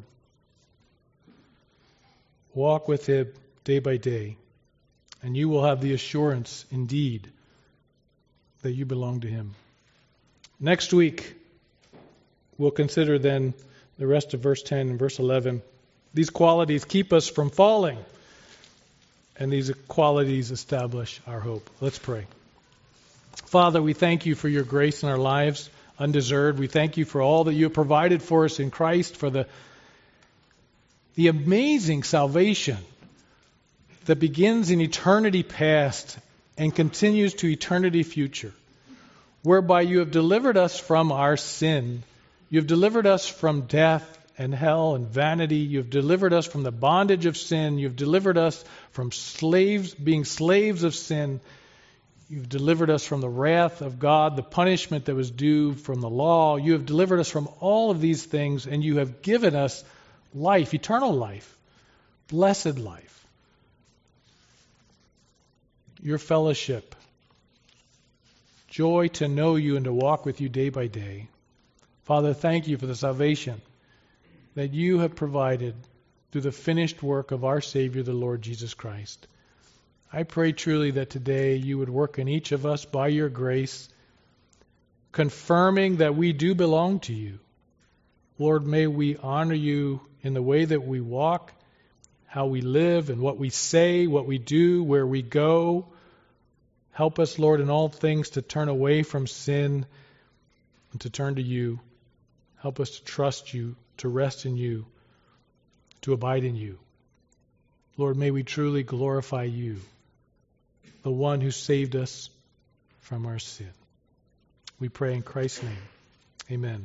Walk with him day by day. And you will have the assurance indeed that you belong to him. Next week, We'll consider then the rest of verse ten and verse eleven. These qualities keep us from falling, and these qualities establish our hope. Let's pray. Father, we thank you for your grace in our lives, undeserved. We thank you for all that you have provided for us in Christ, for the, the amazing salvation that begins in eternity past and continues to eternity future, whereby you have delivered us from our sin. You have delivered us from death and hell and vanity. You have delivered us from the bondage of sin. You have delivered us from slaves, being slaves of sin. You've delivered us from the wrath of God, the punishment that was due from the law. You have delivered us from all of these things, and you have given us life, eternal life, blessed life. Your fellowship, joy to know you and to walk with you day by day. Father, thank you for the salvation that you have provided through the finished work of our Savior, the Lord Jesus Christ. I pray truly that today you would work in each of us by your grace, confirming that we do belong to you. Lord, may we honor you in the way that we walk, how we live, and what we say, what we do, where we go. Help us, Lord, in all things to turn away from sin and to turn to you. Help us to trust you, to rest in you, to abide in you. Lord, may we truly glorify you, the one who saved us from our sin. We pray in Christ's name. Amen.